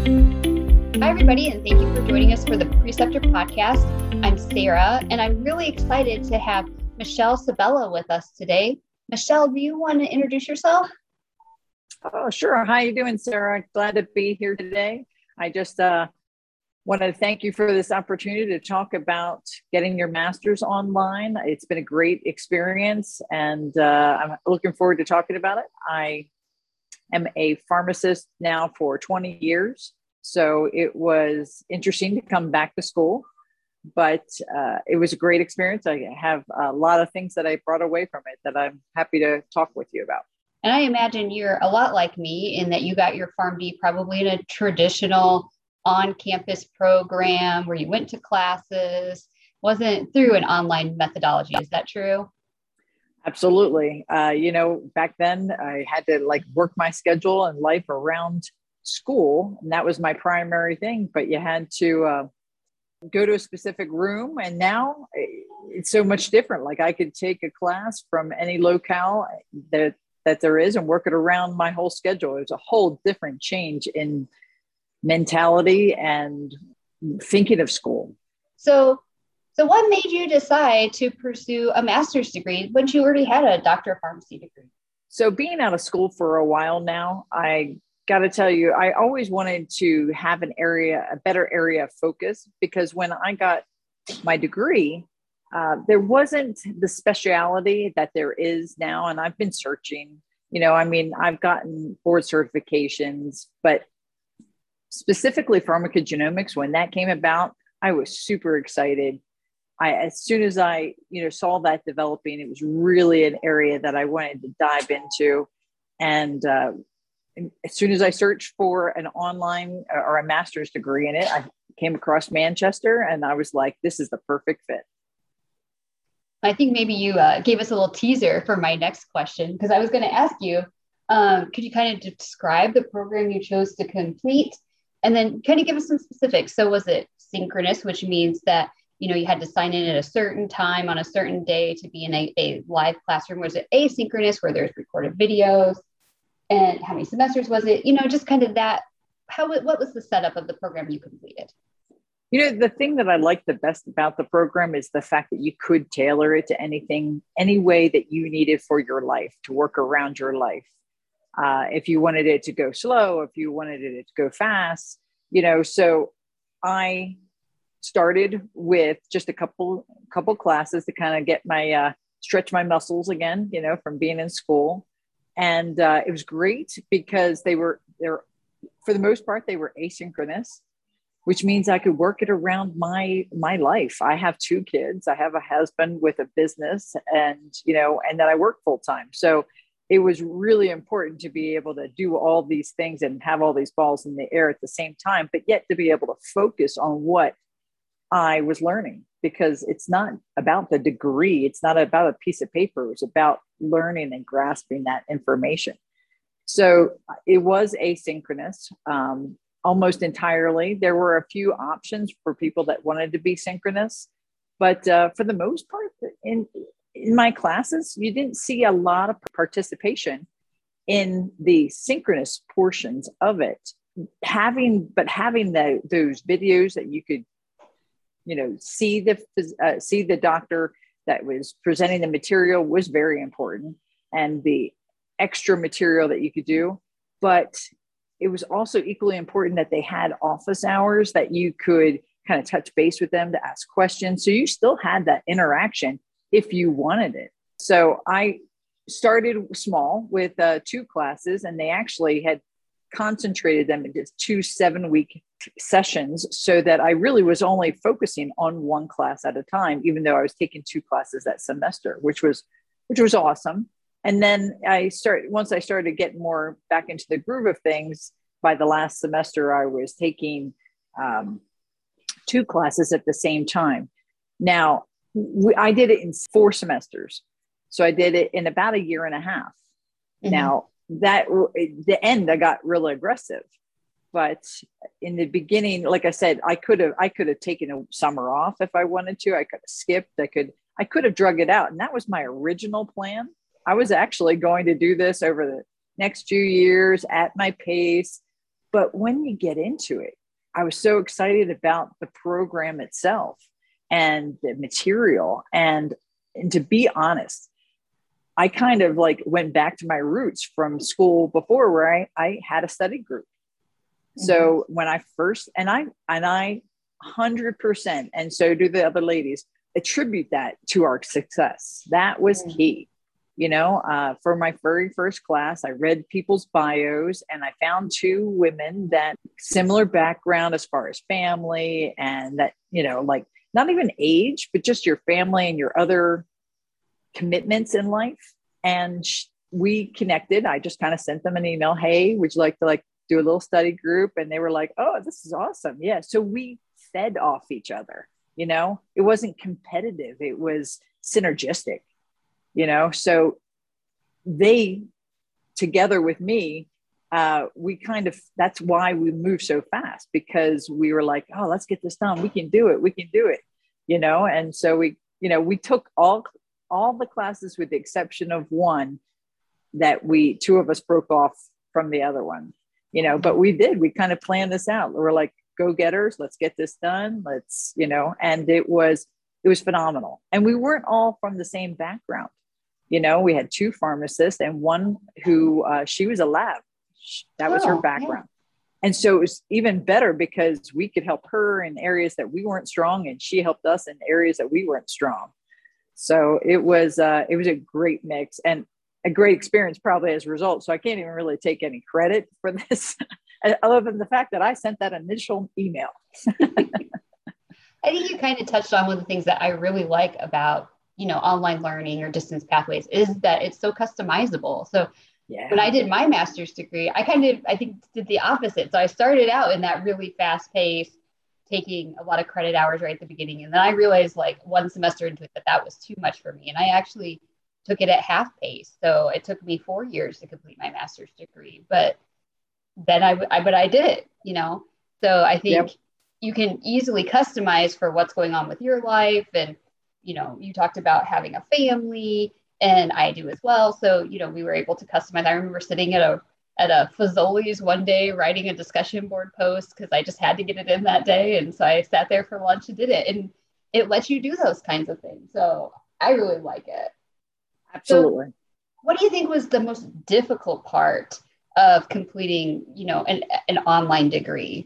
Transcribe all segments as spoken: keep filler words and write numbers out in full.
Hi, everybody, and thank you for joining us for the Preceptor Podcast. I'm Sarah, and I'm really excited to have Michelle Sabella with us today. Michelle, do you want to introduce yourself? Oh, sure. How you doing, Sarah? Glad to be here today. I just uh, want to thank you for this opportunity to talk about getting your master's online. It's been a great experience, and uh, I'm looking forward to talking about it. I am a pharmacist now for twenty years, so it was interesting to come back to school, but uh, it was a great experience. I have a lot of things that I brought away from it that I'm happy to talk with you about. And I imagine you're a lot like me in that you got your PharmD probably in a traditional on-campus program where you went to classes, wasn't through an online methodology. Is that true? Absolutely. Uh, you know, back then I had to like work my schedule and life around school, and that was my primary thing, but you had to uh, go to a specific room. And now it's so much different. Like I could take a class from any locale that that there is and work it around my whole schedule. It's a whole different change in mentality and thinking of school. So, so what made you decide to pursue a master's degree when you already had a doctor of pharmacy degree? So being out of school for a while now, I got to tell you, I always wanted to have an area, a better area of focus, because when I got my degree, Uh, there wasn't the speciality that there is now. And I've been searching, you know, I mean, I've gotten board certifications, but specifically pharmacogenomics, when that came about, I was super excited. I, as soon as I, you know, saw that developing, it was really an area that I wanted to dive into. And uh, as soon as I searched for an online or a master's degree in it, I came across Manchester, and I was like, this is the perfect fit. I think maybe you uh, gave us a little teaser for my next question, because I was going to ask you, um, could you kind of describe the program you chose to complete and then kind of give us some specifics? So was it synchronous, which means that, you know, you had to sign in at a certain time on a certain day to be in a, a live classroom? Was it asynchronous where there's recorded videos? And how many semesters was it? You know, just kind of that, how, what was the setup of the program you completed? You know, the thing that I like the best about the program is the fact that you could tailor it to anything, any way that you needed for your life, to work around your life. Uh, if you wanted it to go slow, if you wanted it to go fast, you know, so I started with just a couple, couple classes to kind of get my, uh, stretch my muscles again, you know, from being in school. And uh, it was great because they were, they're, for the most part, they were asynchronous, which means I could work it around my my life. I have two kids. I have a husband with a business, and you know, and then I work full time. So it was really important to be able to do all these things and have all these balls in the air at the same time, but yet to be able to focus on what I was learning, because it's not about the degree. It's not about a piece of paper. It's about learning and grasping that information. So it was asynchronous. Um, almost entirely. There were a few options for people that wanted to be synchronous, but uh, for the most part, in, in my classes, you didn't see a lot of participation in the synchronous portions of it. Having, but having the, those videos that you could, you know, see the uh, see the doctor that was presenting the material was very important, and the extra material that you could do, but it was also equally important that they had office hours that you could kind of touch base with them to ask questions. So you still had that interaction if you wanted it. So I started small with uh, two classes, and they actually had concentrated them into two seven week sessions so that I really was only focusing on one class at a time, even though I was taking two classes that semester, which was, which was awesome. And then I started, once I started getting more back into the groove of things, by the last semester, I was taking um, two classes at the same time. Now, we, I did it in four semesters. So I did it in about a year and a half. Mm-hmm. Now, that the end, I got really aggressive. But in the beginning, like I said, I could have I could have taken a summer off if I wanted to. I could have skipped. I could I could have drug it out. And that was my original plan. I was actually going to do this over the next few years at my pace. But when you get into it, I was so excited about the program itself and the material. And, and to be honest, I kind of like went back to my roots from school before, where I, I had a study group. Mm-hmm. So when I first, and I, and I one hundred percent, and so do the other ladies, attribute that to our success. That was mm-hmm. key. You know, uh, for my very first class, I read people's bios, and I found two women that similar background as far as family, and that, you know, like not even age, but just your family and your other commitments in life. And sh- we connected. I just kind of sent them an email. Hey, would you like to like do a little study group? And they were like, oh, this is awesome. Yeah. So we fed off each other. You know, it wasn't competitive. It was synergistic. You know, so they, together with me, uh, we kind of, that's why we moved so fast, because we were like, oh, let's get this done. We can do it. We can do it, you know? And so we, you know, we took all, all the classes with the exception of one that we, two of us broke off from the other one, you know, but we did, we kind of planned this out. We're like, go-getters, let's get this done. Let's, you know, and it was, it was phenomenal. And we weren't all from the same background. You know, we had two pharmacists and one who, uh, she was a lab. That was oh, her background. Yeah. And so it was even better because we could help her in areas that we weren't strong, and she helped us in areas that we weren't strong. So it was, uh, it was a great mix and a great experience probably as a result. So I can't even really take any credit for this other than the fact that I sent that initial email. I think you kind of touched on one of the things that I really like about, you know, online learning or distance pathways is that it's so customizable. So yeah. When I did my master's degree, I kind of, I think did the opposite. So I started out in that really fast pace, taking a lot of credit hours right at the beginning. And then I realized like one semester into it that that was too much for me. And I actually took it at half pace. So it took me four years to complete my master's degree, but then I, I but I did it, you know? So I think yep. you can easily customize for what's going on with your life. And, you know, you talked about having a family, and I do as well. So, you know, we were able to customize. I remember sitting at a at a Fazoli's one day writing a discussion board post because I just had to get it in that day. And so I sat there for lunch and did it. And it lets you do those kinds of things. So I really like it. Absolutely. So what do you think was the most difficult part of completing, you know, an, an online degree?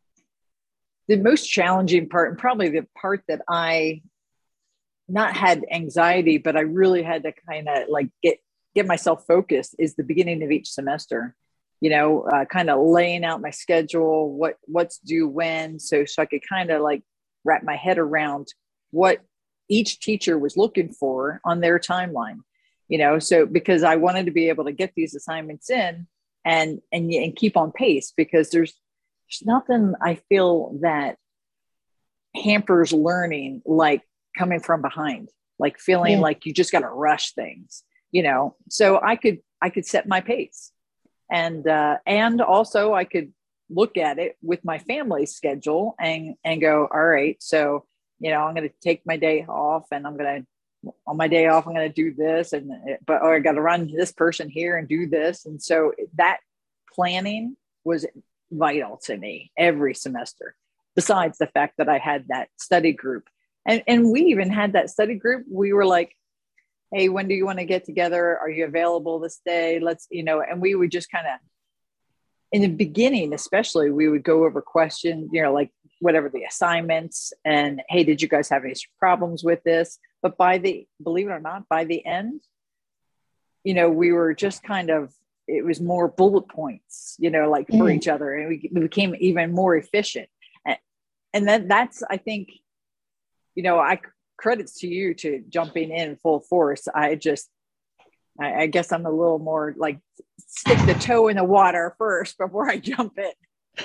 The most challenging part, and probably the part that I not had anxiety, but I really had to kind of like get, get myself focused, is the beginning of each semester, you know, uh, kind of laying out my schedule, what, what's due when, so, so I could kind of like wrap my head around what each teacher was looking for on their timeline, you know, so because I wanted to be able to get these assignments in and, and, and keep on pace, because there's, there's nothing I feel that hampers learning like coming from behind, like feeling yeah. like you just got to rush things, you know? So I could, I could set my pace, and, uh, and also I could look at it with my family's schedule and, and go, all right, so, you know, I'm going to take my day off, and I'm going to, on my day off, I'm going to do this, and, but, or I got to run this person here and do this. And so that planning was vital to me every semester, besides the fact that I had that study group. And, and we even had that study group. We were like, hey, when do you want to get together? Are you available this day? Let's, you know, and we would just kind of, in the beginning, especially, we would go over questions, you know, like whatever the assignments, and, hey, did you guys have any problems with this? But by the, believe it or not, by the end, you know, we were just kind of, it was more bullet points, you know, like for mm. each other. And we, we became even more efficient. And, and then that's, I think, you know, I credits to you to jumping in full force. I just, I, I guess I'm a little more like stick the toe in the water first before I jump in.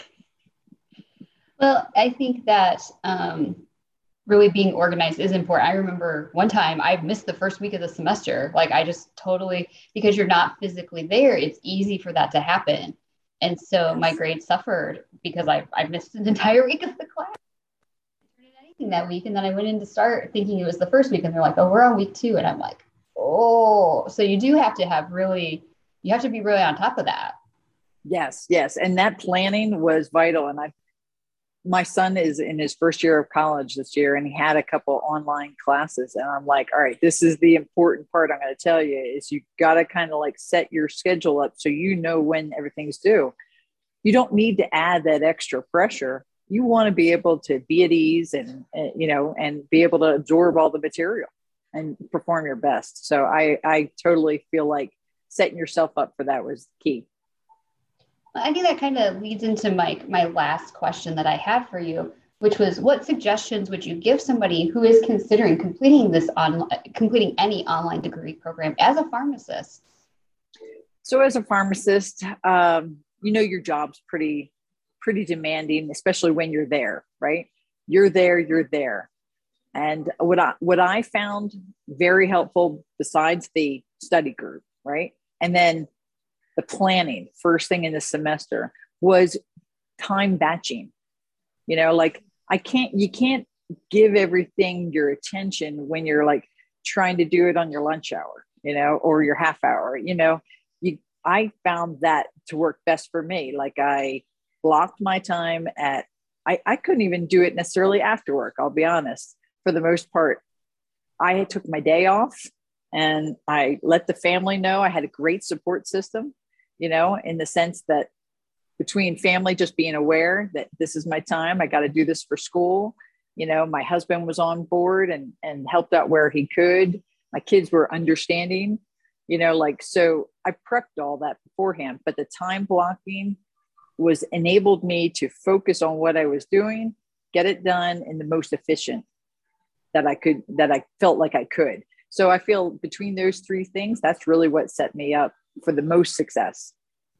Well, I think that um, really being organized is important. I remember one time I missed the first week of the semester. Like I just totally, because you're not physically there, it's easy for that to happen. And so my grades suffered because I, I missed an entire week of the class. That week, and then I went in to start thinking it was the first week, and they're like, oh, we're on week two, and I'm like, oh. So you do have to have really, you have to be really on top of that. Yes, yes. And that planning was vital. And I, my son is in his first year of college this year, and he had a couple online classes. And I'm like, all right, this is the important part I'm going to tell you is you got to kind of like set your schedule up so you know when everything's due. You don't need to add that extra pressure. You want to be able to be at ease and, uh, you know, and be able to absorb all the material and perform your best. So I, I totally feel like setting yourself up for that was key. I think that kind of leads into my my last question that I had for you, which was, what suggestions would you give somebody who is considering completing this on completing any online degree program as a pharmacist? So as a pharmacist, um, you know, your job's pretty, pretty demanding, especially when you're there, right? You're there, you're there. And what I, what I found very helpful besides the study group, right? And then the planning first thing in the semester was time batching. You know, like I can't, you can't give everything your attention when you're like trying to do it on your lunch hour, you know, or your half hour, you know, you, I found that to work best for me. Like I blocked my time at, I, I couldn't even do it necessarily after work. I'll be honest. For the most part, I took my day off and I let the family know. I had a great support system, you know, in the sense that between family just being aware that this is my time, I got to do this for school. You know, my husband was on board and, and helped out where he could. My kids were understanding, you know, like, so I prepped all that beforehand, but the time blocking was enabled me to focus on what I was doing, get it done in the most efficient that I could, that I felt like I could. So I feel between those three things, that's really what set me up for the most success.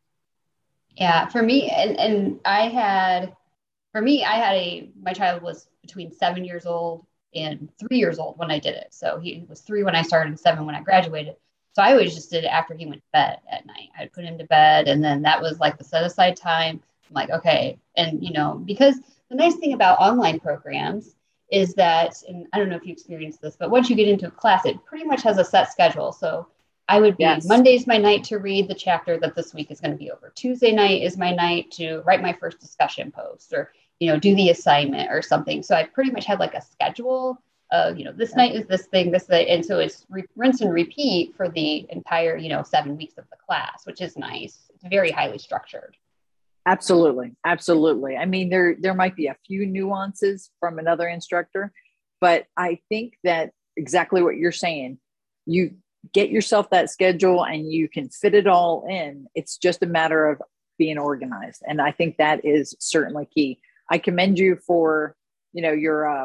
Yeah, for me, and, and I had, for me, I had a, my child was between seven years old and three years old when I did it. So he was three when I started and seven when I graduated. So I always just did it after he went to bed at night. I'd put him to bed, and then that was like the set aside time. I'm like, okay. And, you know, because the nice thing about online programs is that, and I don't know if you experienced this, but once you get into a class, it pretty much has a set schedule. So I would be, Yes. Monday's my night to read the chapter that this week is going to be over. Tuesday night is my night to write my first discussion post, or, you know, do the assignment or something. So I pretty much had like a schedule of, you know, this night is this thing, this thing. And so it's re- rinse and repeat for the entire, you know, seven weeks of the class, which is nice. It's very highly structured. Absolutely. Absolutely. I mean, there, there might be a few nuances from another instructor, but I think that exactly what you're saying, you get yourself that schedule and you can fit it all in. It's just a matter of being organized. And I think that is certainly key. I commend you for, you know, your, uh,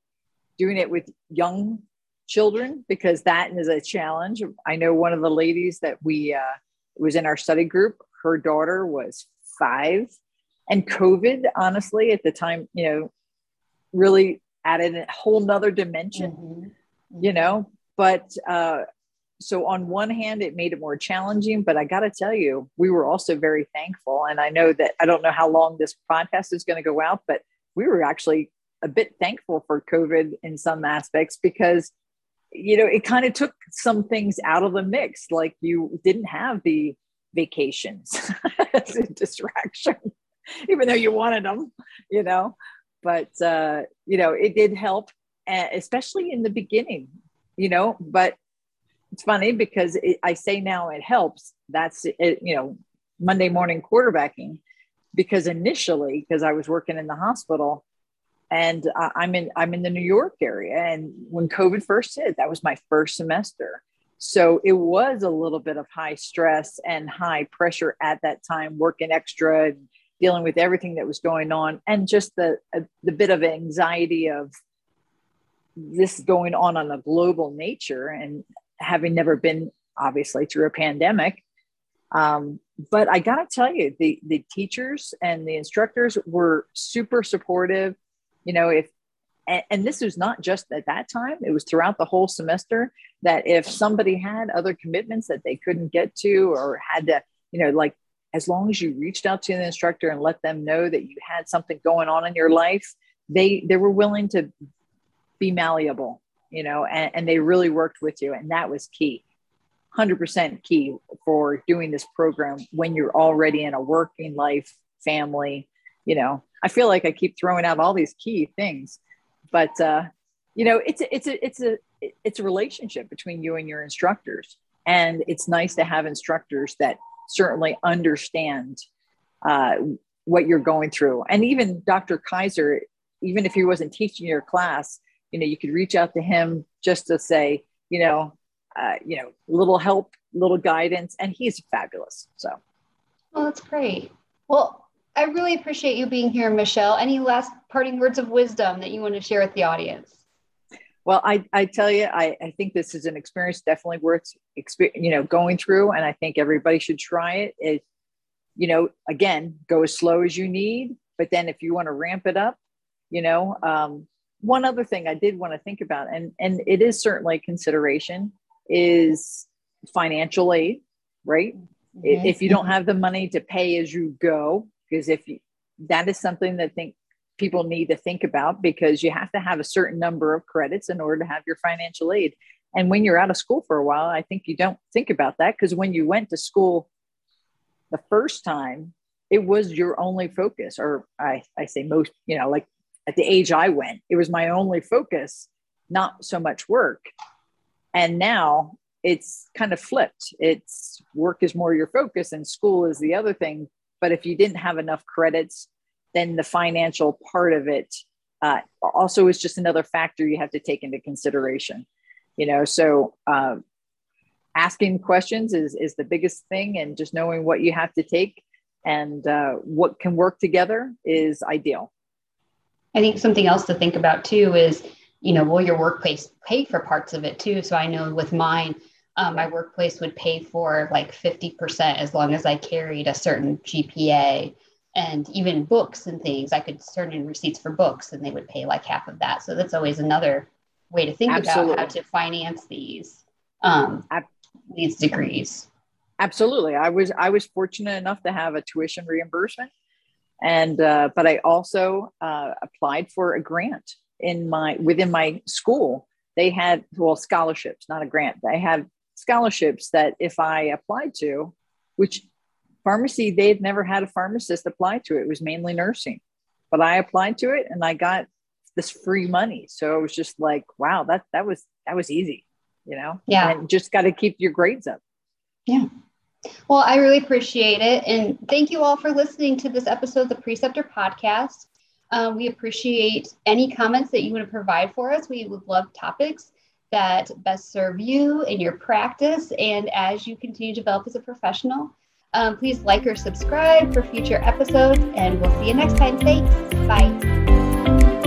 doing it with young children, because that is a challenge. I know one of the ladies that we, uh, was in our study group, her daughter was five, and COVID, honestly, at the time, you know, really added a whole nother dimension, mm-hmm. Mm-hmm. you know, but, uh, so on one hand, it made it more challenging, but I got to tell you, we were also very thankful. And I know that, I don't know how long this podcast is going to go out, but we were actually a bit thankful for COVID in some aspects, because, you know, it kind of took some things out of the mix. Like you didn't have the vacations as a distraction, even though you wanted them, you know, but, uh, you know, it did help, especially in the beginning, you know, but it's funny because it, I say now it helps. That's it, you know, Monday morning quarterbacking, because initially, because I was working in the hospital, and uh, I'm in I'm in the New York area, and when COVID first hit, that was my first semester. So it was a little bit of high stress and high pressure at that time, working extra and dealing with everything that was going on, and just the uh, the bit of anxiety of this going on on a global nature, and having never been obviously through a pandemic. Um, but I got to tell you, the, the teachers and the instructors were super supportive, you know, if, and, and this was not just at that time, it was throughout the whole semester, that if somebody had other commitments that they couldn't get to, or had to, you know, like, as long as you reached out to the instructor and let them know that you had something going on in your life, they, they were willing to be malleable, you know, and, and they really worked with you. And that was key. hundred percent key for doing this program when you're already in a working life, family. You know, I feel like I keep throwing out all these key things, but uh, you know, it's a, it's a it's a it's a relationship between you and your instructors, and it's nice to have instructors that certainly understand uh, what you're going through. And even Doctor Kaiser, even if he wasn't teaching your class, you know, you could reach out to him just to say, you know, uh, you know, little help, little guidance, and he's fabulous. So, well, that's great. Well, I really appreciate you being here, Michelle. Any last parting words of wisdom that you want to share with the audience? Well, I, I tell you, I, I think this is an experience definitely worth, you know, going through. And I think everybody should try it. It, you know, again, go as slow as you need. But then if you want to ramp it up, you know, um, one other thing I did want to think about, and, and it is certainly a consideration, is financial aid, right? Mm-hmm. If you don't have the money to pay as you go, because if you, that is something that think people need to think about, because you have to have a certain number of credits in order to have your financial aid. And when you're out of school for a while, I think you don't think about that, because when you went to school the first time, it was your only focus, or I, I say most, you know, like at the age I went, it was my only focus, not so much work. And now it's kind of flipped. It's work is more your focus and school is the other thing. But if you didn't have enough credits, then the financial part of it uh, also is just another factor you have to take into consideration. You know, so uh, asking questions is, is the biggest thing, and just knowing what you have to take and uh, what can work together is ideal. I think something else to think about too is, you know, will your workplace pay for parts of it too? So I know with mine, um, my workplace would pay for like fifty percent as long as I carried a certain G P A, and even books and things. I could turn in receipts for books and they would pay like half of that. So that's always another way to think Absolutely. About how to finance these, um, these degrees. Absolutely. I was, I was fortunate enough to have a tuition reimbursement, and, uh, but I also uh, applied for a grant in my, within my school. They had, well, scholarships, not a grant. They had scholarships that if I applied to, which pharmacy, they had never had a pharmacist apply to it. It was mainly nursing, but I applied to it and I got this free money. So it was just like, wow, that, that was, that was easy, you know? Yeah. And just got to keep your grades up. Yeah. Well, I really appreciate it. And thank you all for listening to this episode of the Preceptor Podcast. Um, we appreciate any comments that you want to provide for us. We would love topics that best serve you in your practice and as you continue to develop as a professional. Um, please like or subscribe for future episodes, and we'll see you next time. Thanks. Bye.